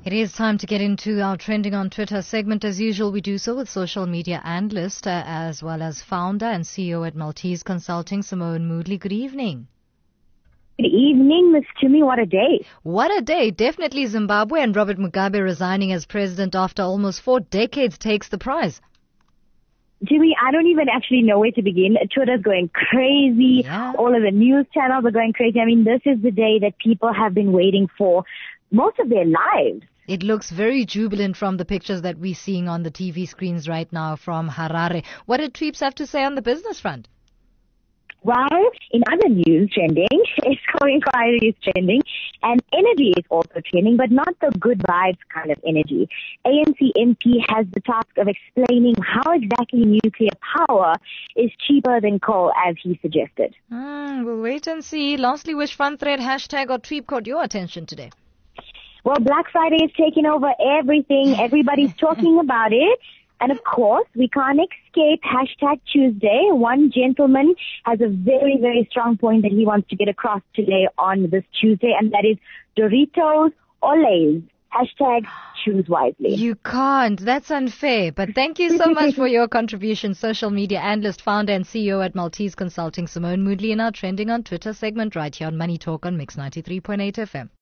It is time to get into our Trending on Twitter segment. As usual, we do so with social media analyst as well as founder and CEO at Maltese Consulting, Simone Moodley. Good evening. Good evening, Ms. Jimmy. What a day. What a day. Definitely Zimbabwe, and Robert Mugabe resigning as president after almost 4 decades takes the prize. Jimmy, I don't even actually know where to begin. Twitter's going crazy. Yeah. All of the news channels are going crazy. I mean, this is the day that people have been waiting for most of their lives. It looks very jubilant from the pictures that we're seeing on the TV screens right now from Harare. What did Tweeps have to say on the business front? Well, in other news trending, Eskom inquiry is trending, and energy is also trending, but not the good vibes kind of energy. ANC MP has the task of explaining how exactly nuclear power is cheaper than coal, as he suggested. We'll wait and see. Lastly, which fun thread, hashtag or tweet caught your attention today? Well, Black Friday is taking over everything. Everybody's talking about it. And of course, we can't escape hashtag Tuesday. One gentleman has a very, very strong point that he wants to get across today on this Tuesday, and that is Doritos or Lay's. Hashtag choose wisely. You can't. That's unfair. But thank you so much for your contribution. Social media analyst, founder and CEO at Maltese Consulting, Simone Moodley, in our Trending on Twitter segment right here on Money Talk on Mix 93.8 FM.